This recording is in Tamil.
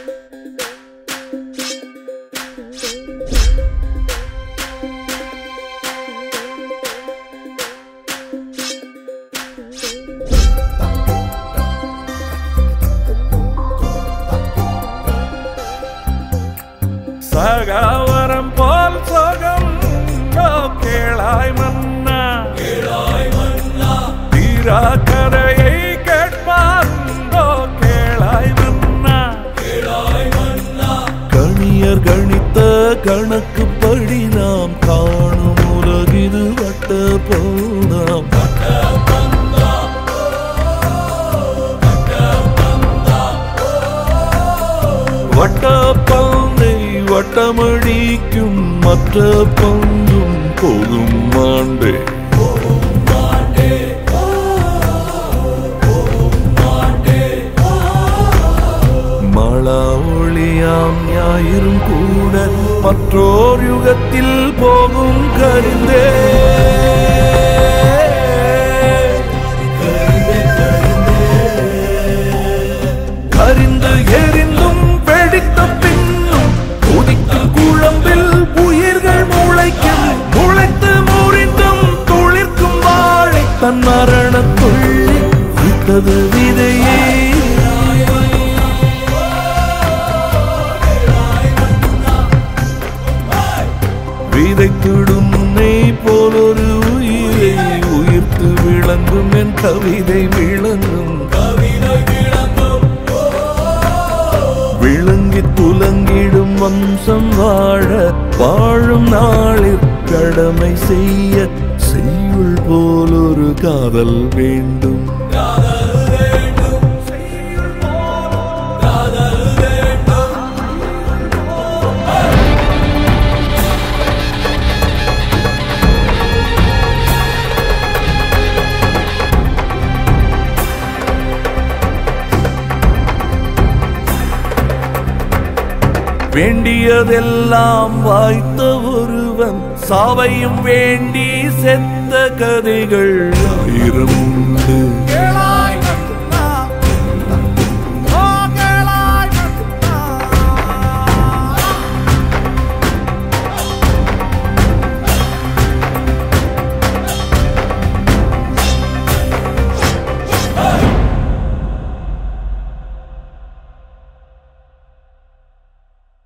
சகாவரம் போல் சோகம் கேளாய் மன்னா தீரா கரையை கேட்பார்ந்தோ கேளாய் மன்னா கணியர் கணித்த கணக்குப்படி நாம் காணும் உலகிது வட்ட போதாம் வட்டப்பந்தை வட்டமடிக்கும் மற்ற பந்தும் போகும் மாண்டே மழா ஒளியாம் ஞாயிறும் கூட மற்றோர் யுகத்தில் போகும் கருந்தே கரிந்து எரிந்தும் வெடித்த பின்னும் கொதிக்கும் குழம்பில் உயிர்கள் முளைக்கும் முளைத்து முறிந்தும் துளிர்க்கும் வாழை தன் மரண துள்ளி விட்டது விதையே விதைத்திடும் உன்னை போலொரு உயிரை உயிர்த்து விளங்கும் என் கவிதை விளங்கும் விளங்கி துலங்கிடும் வம்சம் வாழ வாழும் நாளில் கடமை செய்ய செய்யுள் போலொரு காதல் வேண்டும் வேண்டியதெல்லாம் வாய்த்த ஒருவன் சாவையும் வேண்டி செத்த கதைகள் 1000 உண்டு.